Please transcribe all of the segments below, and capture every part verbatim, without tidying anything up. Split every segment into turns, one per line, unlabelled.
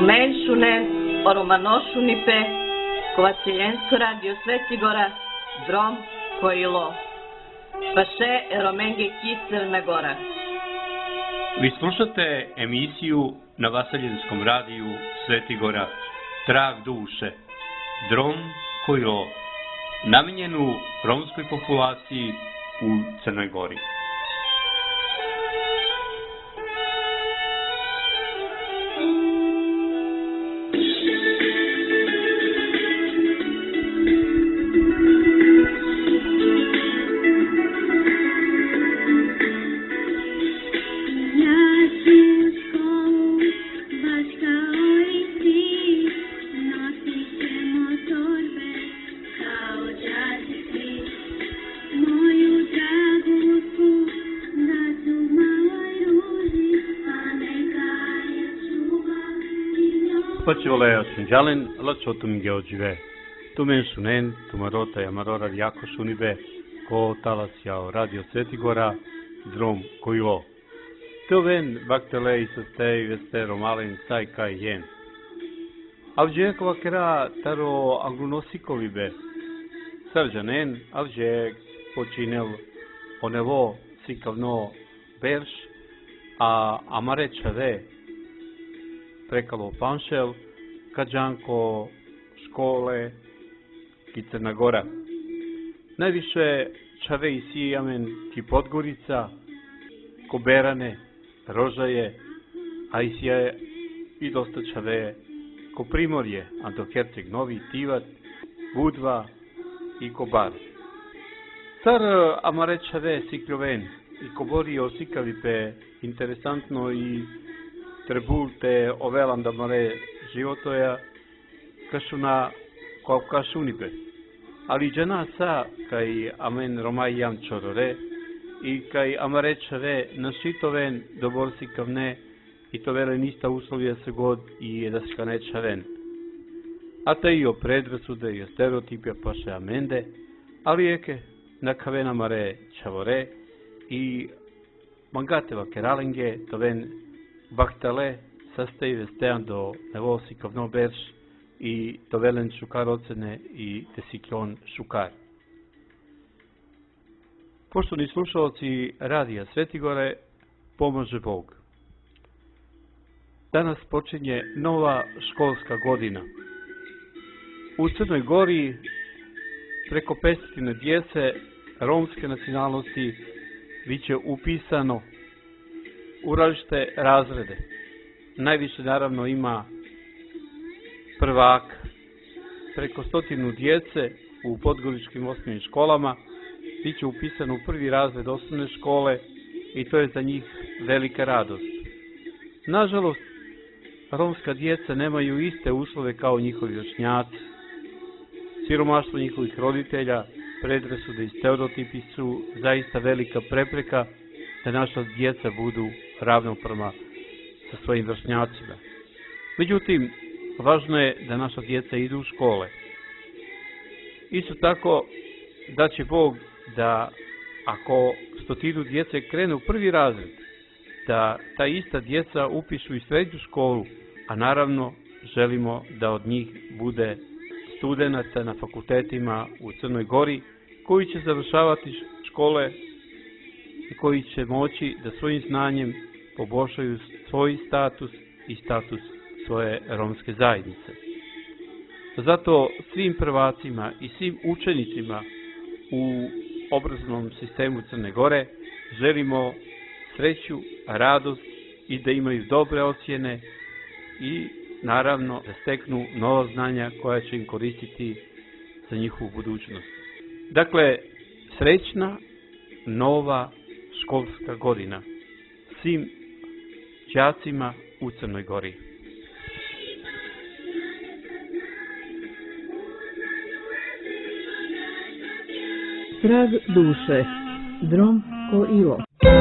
Tumenšunen, Oromanošunipe, Kovaceljensko radio Svetigora, Drom, Kojilo. Paše Eromenge Crna Gora.
Vi slušate emisiju na Vasaljenskom radiju Svetigora, Trag duše, Drom, Kojilo, namenjenu romskoj populaciji u Crnoj Gori.
Pacivole Sunjalen, Lacotum Geojive, Tumenšunen, Tumarota Yamarora Jakošunibe, Ko Talasjao Radio Svetigora, Drom Kojilo. Toven Baktele i Sastej Vestero Malen Sajka Jen. Avđekova kera Taro Anglunosikovibe, Sarđanen, Avđek počinel onevo sikavno Berš, a Amarečave prekalo Panšel, Kađanko, škole i Crna Gora. Najviše čave i sijamen ki Podgorica, Koberane, Rožaje, a i sije i dosta čave ko Primorje, Anto Herceg Novi, Tivat, Budva i Kobar. Car amare čave sikljoven i kobori osikavipe interesantno i trebulte ovelam da more životoja kašuna kao kašunipe. Ali džana sa kaj amen romaj jam čorore i kaj amarečave našitoven doborsi kavne i to vele nista uslovija se god i jedaškanečaven. A ta i o predrasude i o stereotipija paše amende, ali eke na kavena mare čavore i mangateva keralenge to ven Baktale sastaje vestean do nevosi kavno berš i to velen šukar ocene i desikjon šukar. Poštovni slušalci radija Svetigore, pomaže Bog. Danas počinje nova školska godina. U Crnoj Gori preko petstotine djece romske nacionalnosti biće upisano u različite razrede. Najviše naravno ima prvak, preko stotinu djece u podgoričkim osnovnim školama bit će upisano u prvi razred osnovne škole i to je za njih velika radost. Nažalost, romska djeca nemaju iste uslove kao njihovi vršnjaci. Siromaštvo njihovih roditelja, predrasude i stereotipi su zaista velika prepreka da naša djeca budu ravnopravna sa svojim vršnjacima. Međutim, važno je da naša djeca idu u škole. Isto tako da će Bog da ako stotinu djece krene u prvi razred, da ta ista djeca upišu i srednju školu, a naravno želimo da od njih bude studenata na fakultetima u Crnoj Gori koji će završavati škole i koji će moći da svojim znanjem poboljšaju svoj status i status svoje romske zajednice. Zato svim prvacima i svim učenicima u obrazovnom sistemu Crne Gore želimo sreću, radost i da imaju dobre ocjene i naravno da steknu nova znanja koja će im koristiti za njihovu budućnost. Dakle, srećna, nova školska godina svim đacima u Crnoj Gori.
Trag duše, Drom Kojilo.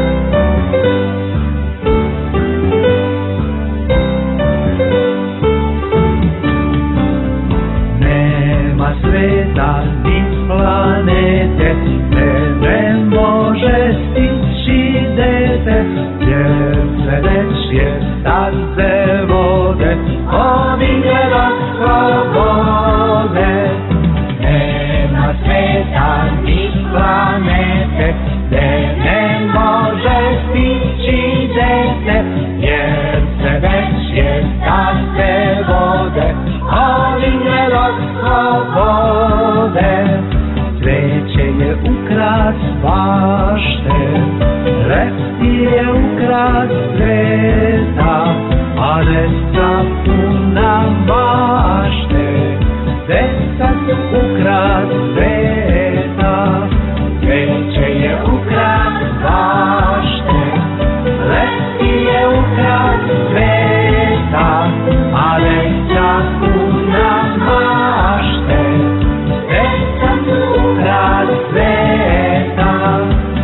Nema sveta ni planete, te ne može stići dete, jer sve nečije staze vode. Odinjela slobode, nema sveta ni planete, gde ne može stići dete, jer se već je takve vode. Odinjela slobode, sveće je ukras bašte, leptir je ukras sveta, a deca puna mašte, deca su ukras sveta. Sveće je ukras bašte, leptir je ukras sveta, a deca puna mašte, deca su ukras sveta.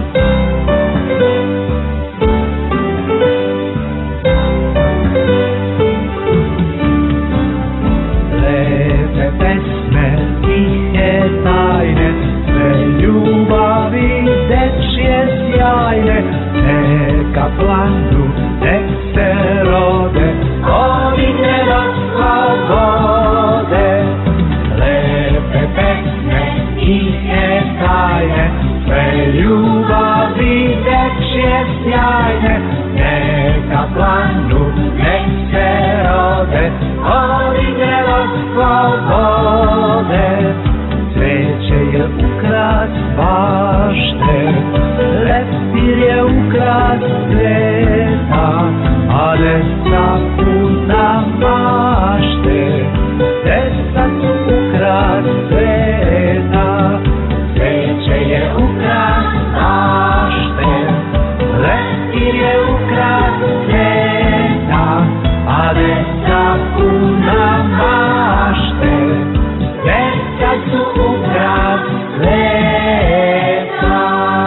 Lepe pesme, tihe tajne, sve ljubavi dečje sjajne, neka planu, nek se rode, Odinjela slobode. Lepe pesme, tihe tajne, sve ljubavi dečje sjajne, neka planu, nek se rode, Odinjela slobode. Sveće je ukras bašte, leptir je ukras sveta, a deca puna mašte, deca su ukras sveta. Sveće je ukras bašte, leptir je ukras sveta, a deca puna mašte, deca su ukras sveta.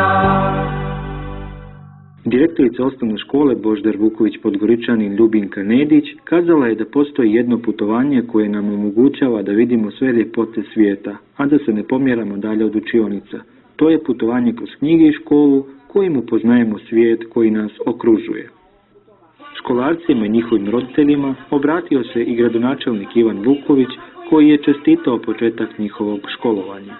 Direktorica osnovne škole Božidar Vuković Podgoričanin Ljubinka Nedić kazala je da postoji jedno putovanje koje nam omogućava da vidimo sve ljepote svijeta, a da se ne pomjeramo dalje od učionica. To je putovanje kroz knjige i školu kojim upoznajemo svijet koji nas okružuje. Školarcima i njihovim roditeljima obratio se i gradonačelnik Ivan Vuković koji je čestitao početak njihovog školovanja.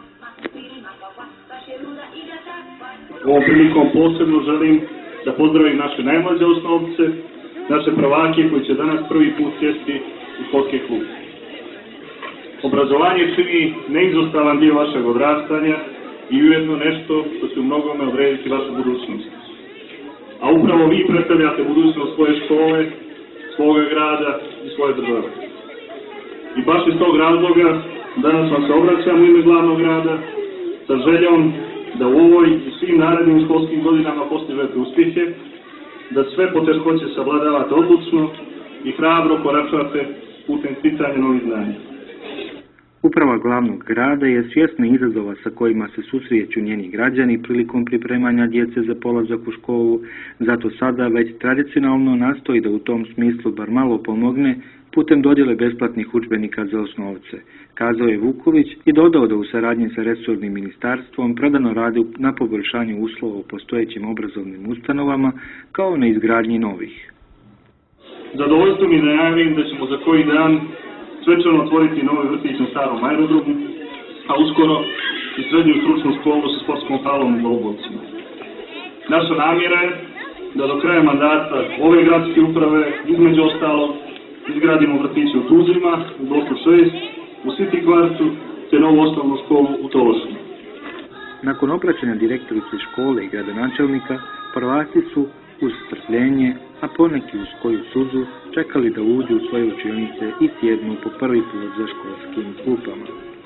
Ovom prilikom posebno želim da pozdravim naše najmlađe osnovce, naše prvake koji će danas prvi put sjesti u školski klub. Obrazovanje čini neizostavan dio vašeg odrastanja i ujedno nešto što će u mnogome odrediti vašu budućnost. A upravo vi predstavljate budućnost svoje škole, svoga grada i svoje države. I baš iz tog razloga danas vam se obraćam u ime glavnog grada sa željom da u ovoj i svim narednim školskim godinama postižete uspjehe, da sve poteškoće savladavate odlučno i hrabro koračate putem sticanja novih znanja.
Uprava glavnog grada je svjesna izazova sa kojima se susreću njeni građani prilikom pripremanja djece za polazak u školu, zato sada već tradicionalno nastoji da u tom smislu bar malo pomogne putem dodjele besplatnih udžbenika za osnovce, kazao je Vuković i dodao da u saradnji sa resornim ministarstvom predano radi na poboljšanju uslova u postojećim obrazovnim ustanovama kao na izgradnji novih.
Zadovoljstvo mi najavim da ćemo za koji dan svečano otvoriti novi vrtić na starom aerodromu, a uskoro i srednju stručnu školu sa sportskom halom u Golubovcima. Naša namjera je da do kraja mandata ove gradske uprave, između ostalo, izgradimo vrtiće u Tuzlima, u bloku šest, u City kvartu, te novu osnovnu školu u Tološu.
Nakon obraćanja direktorice škole i gradonačelnika, prvaci su uz strpljenje, a poneki uz koju suzu, čekali da uđu u svoje učionice i sjednu po prvi put za školskim klupama.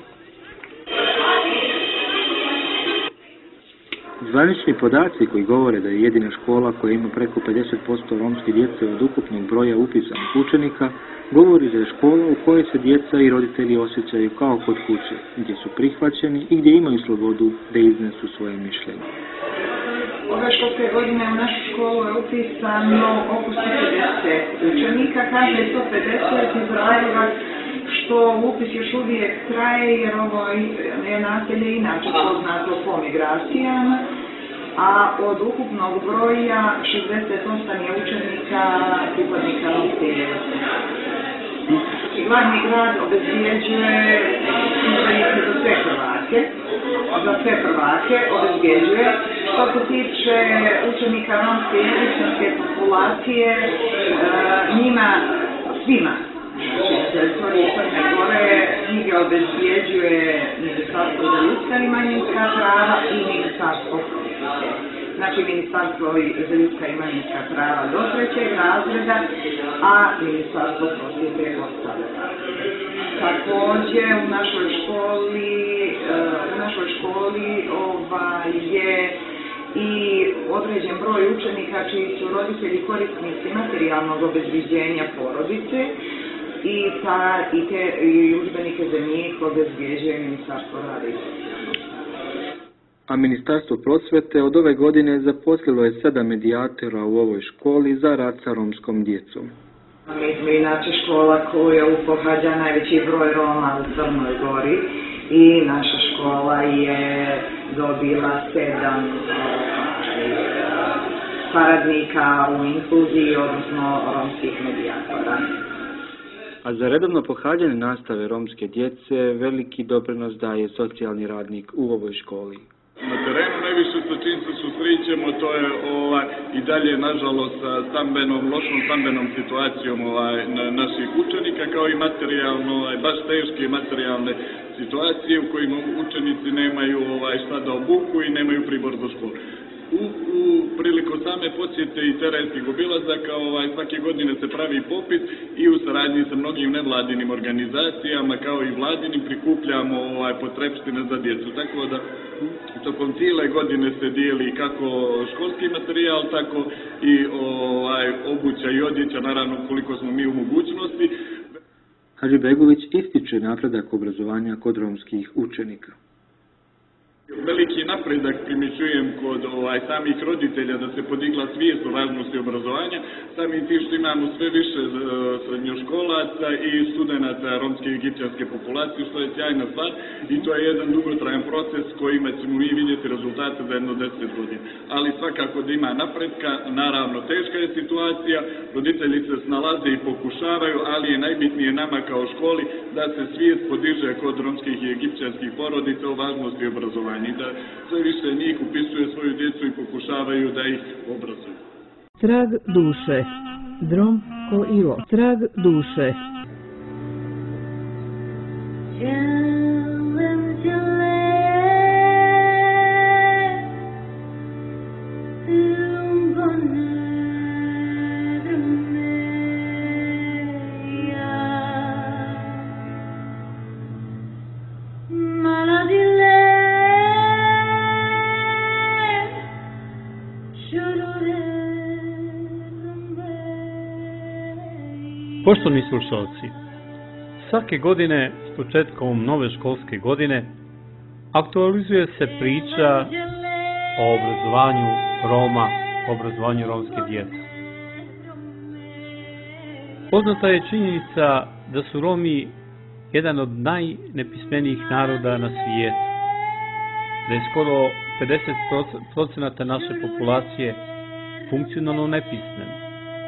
Zvanični podaci koji govore da je jedina škola koja ima preko pedeset posto romske djece od ukupnog broja upisanih učenika, govori da je škola u kojoj se djeca i roditelji osjećaju kao kod kuće, gdje su prihvaćeni i gdje imaju slobodu da iznesu svoje mišljenje.
Ove školske godine u našu školu je upisano oko sto pedeset učenika, kaže sto pedeset iz razloga što upis još uvijek traje jer ovo je naselje inače poznato po migracijama, a od ukupnog broja šezdeset osam je učenika pripadnika romske djece. glavni grad obezbjeđuje udžbenike za sve Hrvate, za sve Hrvate obezbjeđuje. Što se tiče učenika romske jezične populacije, njima svima, znači, teritorije Crne Gore, knjige obezbjeđuje Ministarstvo za ljudska i manjinska prava i Ministarstvo prosvjete. Znači, Ministarstvo za ljudska i manjinska prava do trećeg razreda, a Ministarstvo prosvjete je ostalo. Također, u našoj školi, u našoj školi ovaj, je i određen broj učenika čiji su roditelji korisnici materijalnog obezbiđenja porodice i, ta, i te i udžbenike za njih obezbjeđuje Ministarstvo rada i socijalnog.
A Ministarstvo prosvete od ove godine zaposlilo je sedam medijatora u ovoj školi za rad sa romskom djecom.
Mi smo inače škola koja pohađa najveći broj Roma u Crnoj Gori i naša škola je dobila sedam saradnika u inkluziji, odnosno romskih medijatora.
A za redovno pohađanje nastave romske djece veliki doprinos daje socijalni radnik u ovoj školi.
Na terenu najviše sa čim se susrećemo, to je ovaj, i dalje, nažalost, sa stambenom, lošom stambenom situacijom ovaj, na, naših učenika, kao i materijalno, ovaj, baš teške materijalne situacije u kojima učenici nemaju ovaj, šta da obuku i nemaju pribor za školu. U, u priliku same posjete i terenskih obilazaka ovaj, svake godine se pravi popis i u saradnji sa mnogim nevladinim organizacijama kao i vladinim prikupljamo ovaj, potrepštine za djecu. Tako da tokom cijele godine se dijeli kako školski materijal, tako i ovaj, obuća i odjeća, naravno koliko smo mi u mogućnosti.
Hadžibegović ističe napredak obrazovanja kod romskih učenika.
Veliki napredak primjećujem kod ovaj, samih roditelja da se podigla svijest o važnosti obrazovanja, samim tim što imamo sve više uh, srednjoškolaca i studenata romske i egipćanske populacije, što je sjajna stvar i to je jedan dugotrajan proces kojima ćemo mi vidjeti rezultate za jedno deset godina. Ali svakako da ima napredka, naravno teška je situacija, roditelji se snalaze i pokušavaju, ali je najbitnije nama kao školi da se svijest podiže kod romskih i egipćanskih porodica o važnosti obrazovanja i da sve više njih upisuje svoju djecu i pokušavaju da ih obrazuju.
Trag duše, Drom Koilo. Trag duše.
Poštovani slušalci, svake godine s početkom nove školske godine aktualizuje se priča o obrazovanju Roma, o obrazovanju romske djece. Poznata je činjenica da su Romi jedan od najnepismenijih naroda na svijetu, da je skoro pedeset procenata naše populacije funkcionalno nepismen.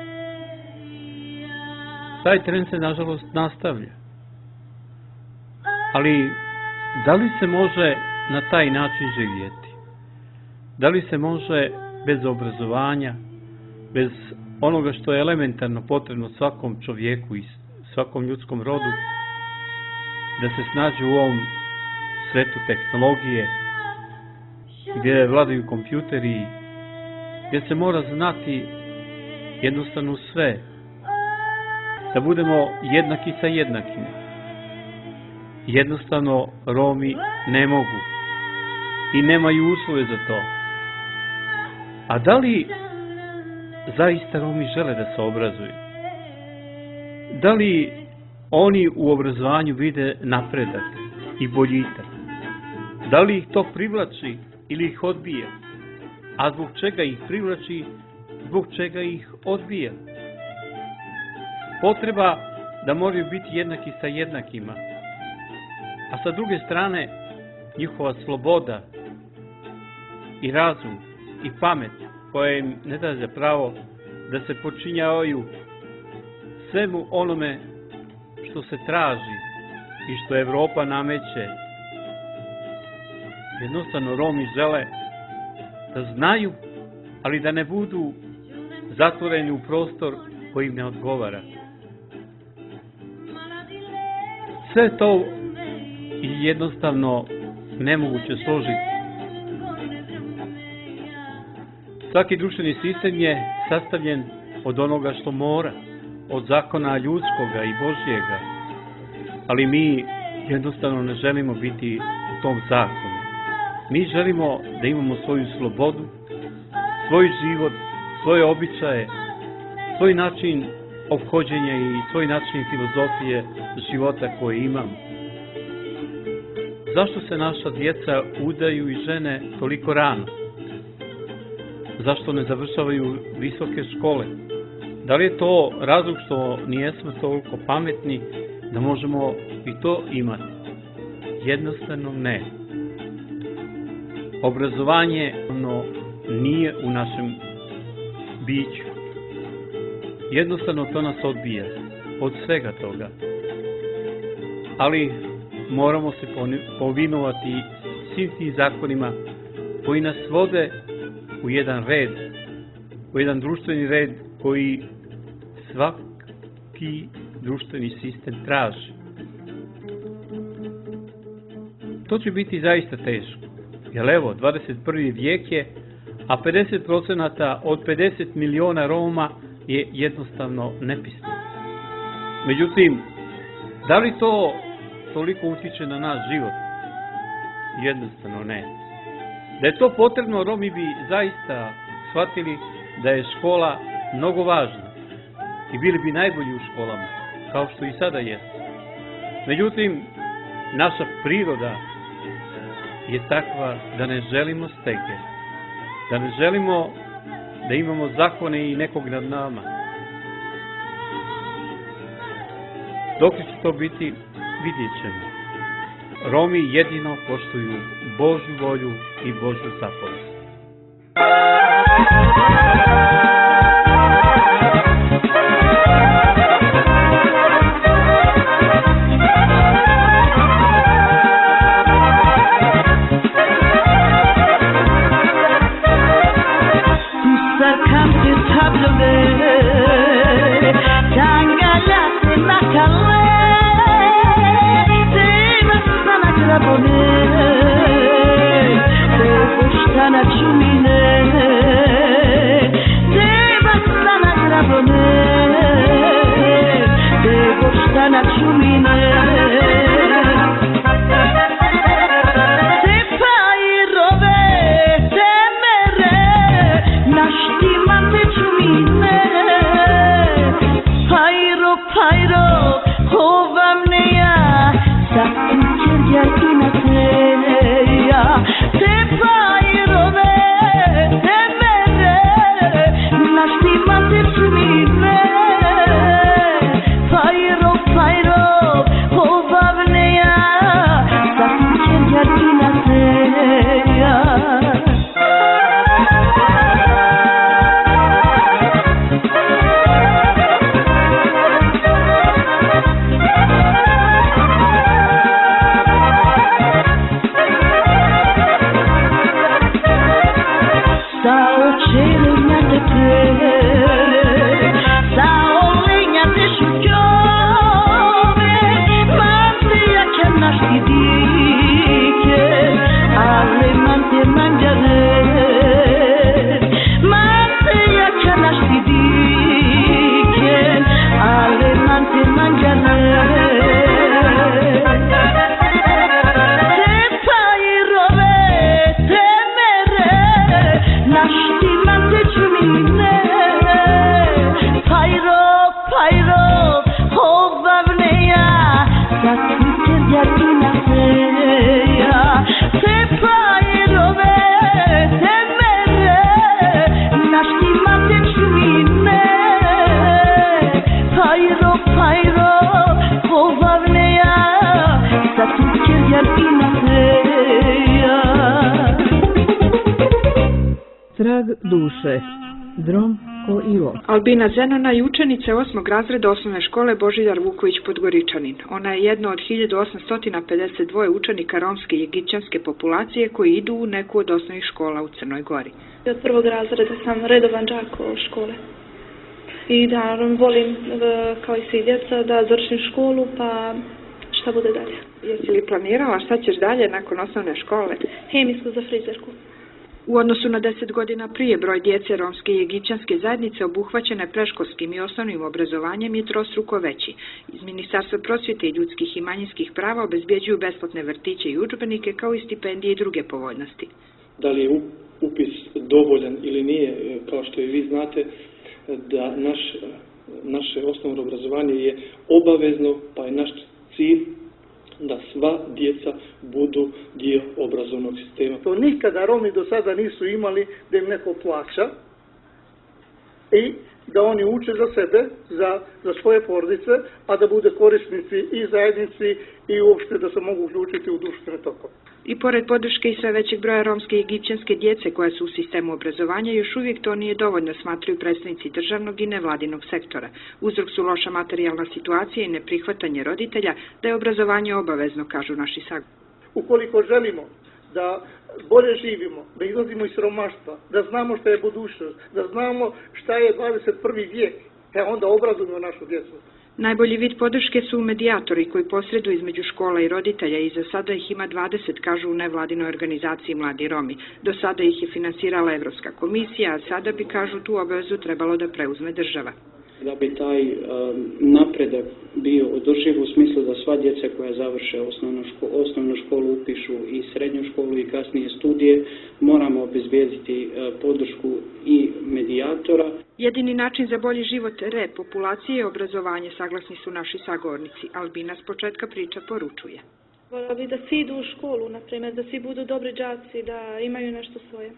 Taj trend se, nažalost, nastavlja. Ali, da li se može na taj način živjeti? Da li se može bez obrazovanja, bez onoga što je elementarno potrebno svakom čovjeku i svakom ljudskom rodu, da se snađe u ovom svetu tehnologije, gdje vladaju kompjuteri, gdje se mora znati jednostavno sve, da budemo jednaki sa jednakim. Jednostavno Romi ne mogu i nemaju uslove za to. A da li zaista Romi žele da se obrazuju? Da li oni u obrazovanju vide napredak i boljitak? Da li ih to privlači ili ih odbija? A zbog čega ih privlači, zbog čega ih odbija? Potreba da moraju biti jednaki sa jednakima, a sa druge strane njihova sloboda i razum i pamet koja im ne daje pravo da se počinjavaju svemu onome što se traži i što Evropa nameće. Jednostavno Romi žele da znaju, ali da ne budu zatvoreni u prostor koji im ne odgovara. Sve to je jednostavno nemoguće složiti. Svaki društveni sistem je sastavljen od onoga što mora, od zakona ljudskoga i Božjega, ali mi jednostavno ne želimo biti u tom zakonu. Mi želimo da imamo svoju slobodu, svoj život, svoje običaje, svoj način ophođenja i svoj način filozofije života koje imamo. Zašto se naša djeca udaju i žene toliko rano? Zašto ne završavaju visoke škole? Da li je to razlog što nijesmo toliko pametni da možemo i to imati? Jednostavno ne. Obrazovanje ono nije u našem biću. Jednostavno to nas odbija od svega toga. Ali moramo se povinovati svim tim zakonima koji nas vode u jedan red, u jedan društveni red koji svaki društveni sistem traži. To će biti zaista teško, jer evo, dvadeset prvi vijek je, a pedeset procenata od pedeset miliona Roma je jednostavno nepismeno. Međutim, da li to toliko utiče na naš život? Jednostavno ne. Da je to potrebno, Romi bi zaista shvatili da je škola mnogo važna i bili bi najbolji u školama, kao što i sada jeste. Međutim, naša priroda je takva da ne želimo stege, da ne želimo da imamo zakone i nekog nad nama. Dok će to biti, vidjet ćemo. Romi jedino poštuju Božju volju i Božju zapovest.
Trag duše, Drom ko Ivo.
Albina Zenana je učenica osmog razreda osnovne škole Božidar Vuković Podgoričanin. Ona je jedna od hiljadu osamsto pedeset dva učenika romske i egipćanske populacije koji idu u neku od osnovnih škola u Crnoj Gori.
Od prvog razreda sam redovan đak škole. I da volim, kao i svi djeca, da završim školu, pa šta bude dalje.
Jesi li planirala šta ćeš dalje nakon osnovne škole?
Hemijsku za frizerku.
U odnosu na deset godina prije, broj djece romske i egipćanske zajednice obuhvaćene predškolskim i osnovnim obrazovanjem je trostruko veći. Iz Ministarstva prosvjete i ljudskih i manjinskih prava obezbjeđuju besplatne vrtiće i udžbenike kao i stipendije i druge povoljnosti.
Da li je upis dovoljan ili nije, kao što i vi znate, da naš, naše osnovno obrazovanje je obavezno, pa je naš cilj da sva djeca budu dio obrazovnog sistema.
To nikada Romi do sada nisu imali da im neko plaća i da oni uče za sebe, za, za svoje porodice, a da bude korisnici i zajednici i uopšte da se mogu uključiti u društvene tokove.
I pored podrške i sve većeg broja romske i egipćanske djece koja su u sistemu obrazovanja, još uvijek to nije dovoljno, smatraju predstavnici državnog i nevladinog sektora. Uzrok su loša materijalna situacija i neprihvatanje roditelja da je obrazovanje obavezno, kažu naši sagovornici.
Ukoliko želimo da bolje živimo, da izlazimo iz siromaštva, da znamo šta je budućnost, da znamo šta je dvadeset prvi vijek, e onda obrazujemo našu djecu.
Najbolji vid podrške su medijatori koji posreduju između škola i roditelja i za sada ih ima dvadeset, kažu u nevladinoj organizaciji Mladi Romi. Do sada ih je finansirala Evropska komisija, a sada bi, kažu, tu obavezu trebalo da preuzme država.
Da bi taj um, napredak bio održiv u smislu da sva djeca koja završe osnovnu školu, osnovnu školu upišu i srednju školu i kasnije studije, moramo obezbijediti uh, podršku i medijatora.
Jedini način za bolji život repopulacije je obrazovanje, saglasni su naši sagovornici. Albina s početka priča poručuje.
Voljela bi da svi idu u školu, na primjer, da svi budu dobri đaci, da imaju nešto svoje.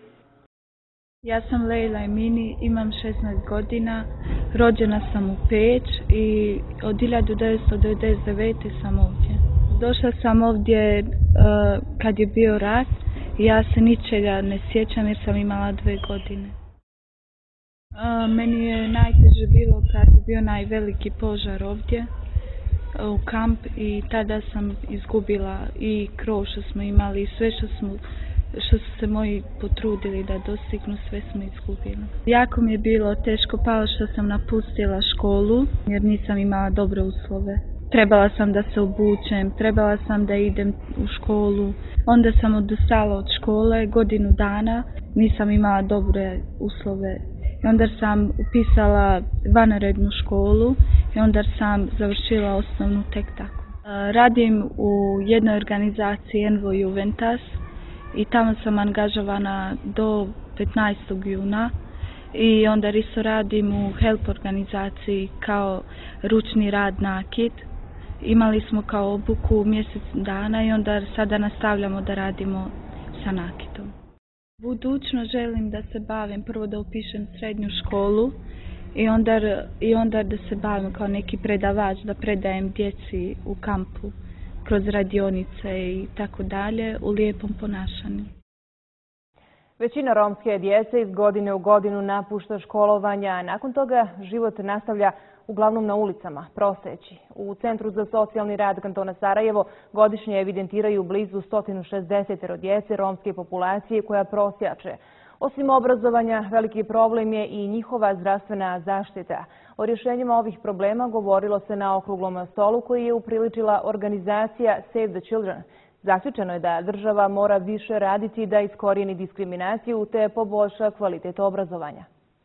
Ja sam Lejla Emini, imam šesnaest godina, rođena sam u Peć i od hiljadu devetsto devedeset devete sam ovdje. Došla sam ovdje uh, kad je bio rat i ja se ničega ne sjećam jer sam imala dve godine. Uh, meni je najteže bilo kad je bio najveliki požar ovdje uh, u kamp i tada sam izgubila i krov što smo imali i sve što smo što su se moji potrudili da dostignu, sve smo izgubili. Jako mi je bilo teško palo što sam napustila školu jer nisam imala dobre uslove. Trebala sam da se obučem, trebala sam da idem u školu. Onda sam odustala od škole godinu dana, nisam imala dobre uslove. I onda sam upisala vanrednu školu i onda sam završila osnovnu tek tako. Radim u jednoj organizaciji Envo Juventas i tamo sam angažovana do petnaestog juna i onda isto radim u help organizaciji kao ručni rad nakit. Imali smo kao obuku mjesec dana i onda sada nastavljamo da radimo sa nakitom. Budućno želim da se bavim, prvo da upišem srednju školu i onda, i onda da se bavim kao neki predavač, da predajem djeci u kampu kroz radionice i tako dalje u lijepom ponašanju.
Većina romske djece iz godine u godinu napušta školovanja, a nakon toga život nastavlja uglavnom na ulicama, proseći. U Centru za socijalni rad kantona Sarajevo godišnje evidentiraju blizu sto šezdeset djece romske populacije koja prosjače. Osim obrazovanja, veliki problem je i njihova zdravstvena zaštita. O rješenjima ovih problema govorilo se na okruglom stolu koji je upriličila organizacija Save the Children. Zaključeno je da država mora više raditi da iskorijeni diskriminaciju te poboljša kvalitet obrazovanja.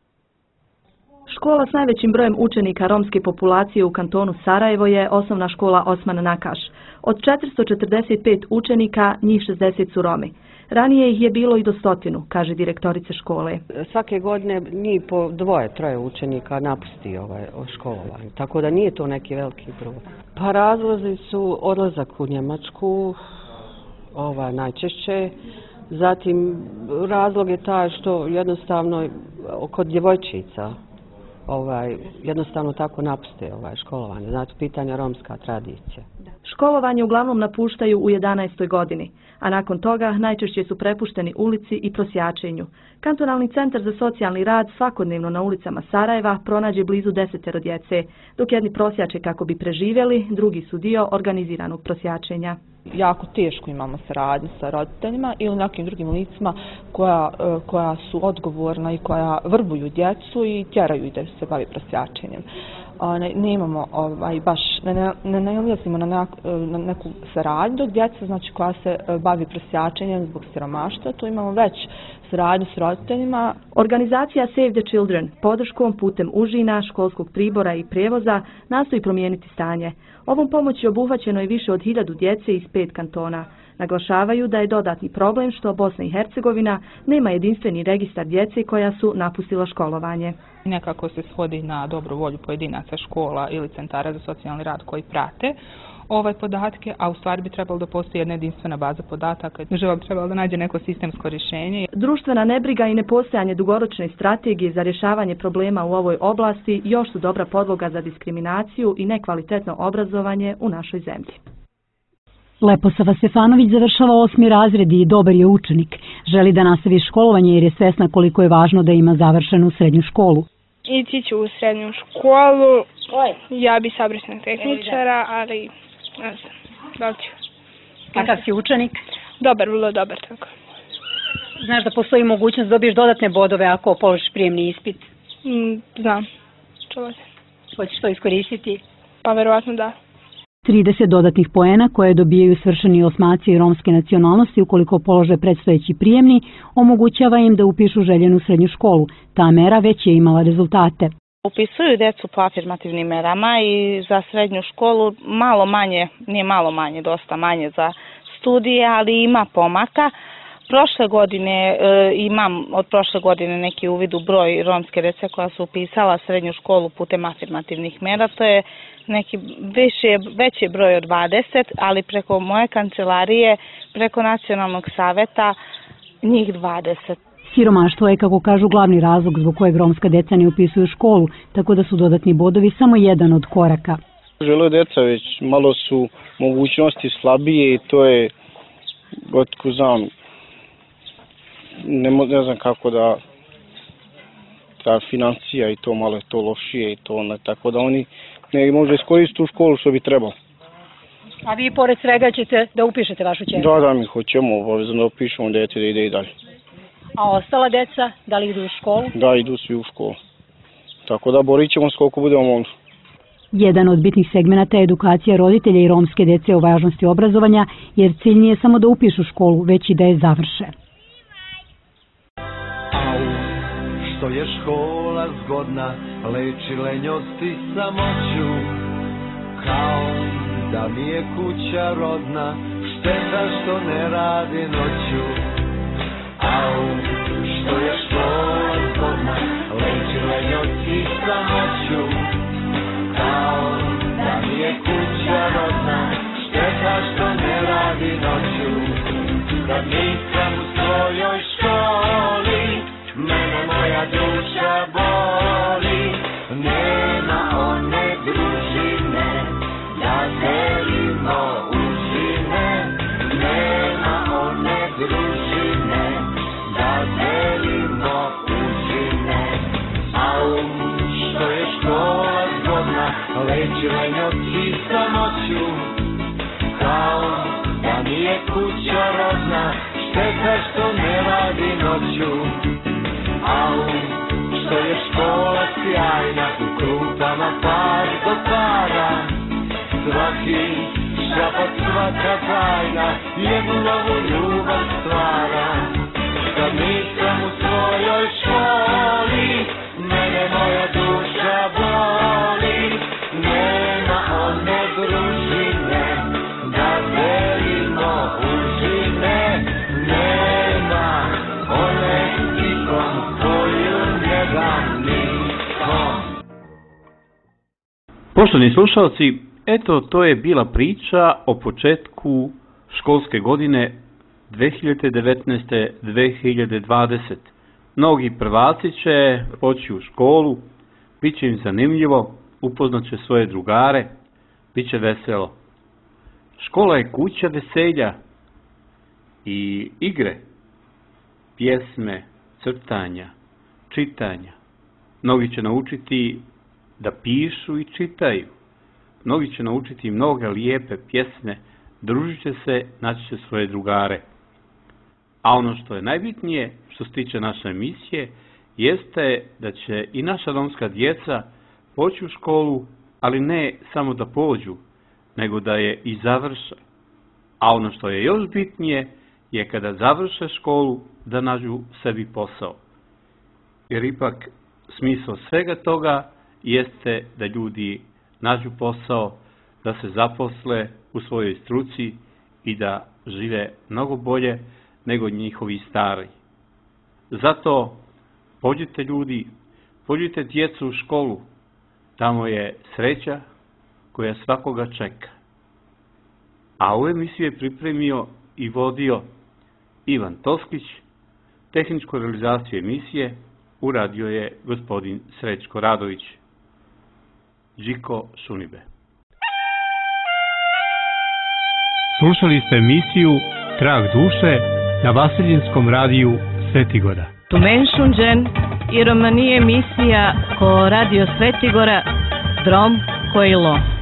Škola s najvećim brojem učenika romske populacije u kantonu Sarajevo je osnovna škola Osman Nakaš. Od četiristo četrdeset pet učenika, njih šezdeset su Romi. Ranije ih je bilo i do stotinu, kaže direktorica škole.
Svake godine njih po dvoje, troje učenika napusti ovaj školovanje, tako da nije to neki veliki broj. Pa razlozi su odlazak u Njemačku, ovaj, najčešće. Zatim razlog je taj što jednostavno kod djevojčica ovaj, jednostavno tako napuste ovaj, školovanje. Znači, pitanja romska tradicija.
Školovanje uglavnom napuštaju u jedanaestoj godini, a nakon toga najčešće su prepušteni ulici i prosjačenju. Kantonalni centar za socijalni rad svakodnevno na ulicama Sarajeva pronađe blizu desetero djece, dok jedni prosjače kako bi preživjeli, drugi su dio organiziranog prosjačenja.
Jako teško imamo saradnju sa roditeljima ili nekim drugim licima koja, koja su odgovorna i koja vrbuju djecu i tjeraju ih da se bavi prosjačenjem. Ne, ne imamo ovaj, baš, ne, ne nalazimo na, na, na neku saradnju, dok djeca znači, koja se bavi prosjačenjem zbog siromaštva, to imamo već saradnju s roditeljima.
Organizacija Save the Children podrškom putem užina, školskog pribora i prijevoza nastoji promijeniti stanje. Ovom pomoći obuhvaćeno je više od hiljadu djece iz pet kantona. Naglašavaju da je dodatni problem što Bosna i Hercegovina nema jedinstveni registar djece koja su napustila školovanje.
Nekako se svodi na dobru volju pojedinaca škola ili centara za socijalni rad koji prate ove podatke, a u stvari bi trebalo da postoji jedna jedinstvena baza podataka. Država bi trebalo da nađe neko sistemsko rješenje.
Društvena nebriga i nepostojanje dugoročne strategije za rješavanje problema u ovoj oblasti još su dobra podloga za diskriminaciju i nekvalitetno obrazovanje u našoj zemlji.
Leposava Stefanović završava osmi razred i dobar je učenik. Želi da nastavi školovanje jer je svesna koliko je važno da ima završenu srednju školu.
Ići ću u srednju školu, ja bi saobraćajnog tehničara, ali ne znam, da li ću.
Kakav si učenik?
Dobar, vrlo dobar tako.
Znaš da postoji mogućnost da dobiješ dodatne bodove ako položiš prijemni ispit?
Mm, znam, čuo sam.
Hoćeš to iskoristiti?
Pa verovatno da.
trideset dodatnih poena koje dobijaju svršeni osmaci romske nacionalnosti ukoliko polože predstojeći prijemni omogućava im da upišu željenu srednju školu. Ta mera već je imala rezultate.
Upisuju djecu po afirmativnim merama i za srednju školu malo manje, nije malo manje, dosta manje za studije, ali ima pomaka. Prošle godine e, imam od prošle godine neki uvid u broj romske djece koja su upisala srednju školu putem afirmativnih mera. To je neki više, veći broj od dvadeset, ali preko moje kancelarije, preko nacionalnog savjeta, njih dvadeset.
Siromaštvo je, kako kažu, glavni razlog zbog kojeg romska djeca ne upisuju školu, tako da su dodatni bodovi samo jedan od koraka.
Žele djeca već malo su mogućnosti slabije i to je, otko znam, ne, ne znam kako da ta financija i to malo je to lošije i to onda, tako da oni ne može iskoristiti u školu što bi trebalo.
A vi pored svega ćete da upišete vašu ćerku?
Da, da, mi hoćemo obavezno da upišemo dete da ide i dalje.
A ostala deca, da li idu u školu?
Da, idu svi u školu. Tako da borit ćemo se koliko budemo mogli.
Jedan od bitnih segmenata je edukacija roditelja i romske djece o važnosti obrazovanja, jer cilj nije samo da upišu školu, već i da je završe.
Au, što je škola zgodna, leči lenjost i samoću, kao da mi je kuća rodna, šteta što ne radi noću. Au, što je škola zgodna, leči lenjost i samoću, kao da mi je kuća rodna, šteta što ne radi noću. Kad nisam u svojoj školi, mene moja duša boli, nema one družine, da delimo užine, nema one družine, da delimo užine. Au, što je škola zgodna, leči lenjost i samoću, kao da mi je kuća rodna, šteta što ne radi noću. Au, što je škola sjajna, u klupama par do para, svaki šapat, svaka tajna, jednu novu ljubav stvara. Kad nisam u svojoj školi, mene moja duša boli, nema one družine, da delimo užine, nema one ikom koju ne dam nikom.
Poštovani slušalci, eto to je bila priča o početku školske godine dve hiljade devetnaeste dve hiljade dvadesete. Mnogi prvaci će poći u školu, bit će im zanimljivo, upoznat će svoje drugare, bit će veselo. Škola je kuća veselja i igre, pjesme, crtanja, čitanja. Mnogi će naučiti da pišu i čitaju. Mnogi će naučiti mnoge lijepe pjesme, družit će se, naći će svoje drugare. A ono što je najbitnije, što se tiče naše emisije, jeste da će i naša romska djeca poći u školu, ali ne samo da pođu, nego da je i završe. A ono što je još bitnije je kada završe školu da nađu sebi posao. Jer ipak smisao svega toga jeste da ljudi nađu posao, da se zaposle u svojoj struci i da žive mnogo bolje nego njihovi stari. Zato pođite ljudi, pođite djecu u školu, tamo je sreća koja svakoga čeka. A ovu emisiju je pripremio i vodio Ivan Toskić, tehničku realizaciju emisije uradio je gospodin Srećko Radović. Žiko Šunibe.
Slušali ste emisiju Trag duše na Vasiljinskom radiju Svetigora.
Tumenšunđen i romanije emisija ko radio Svetigora Drom Kojilo.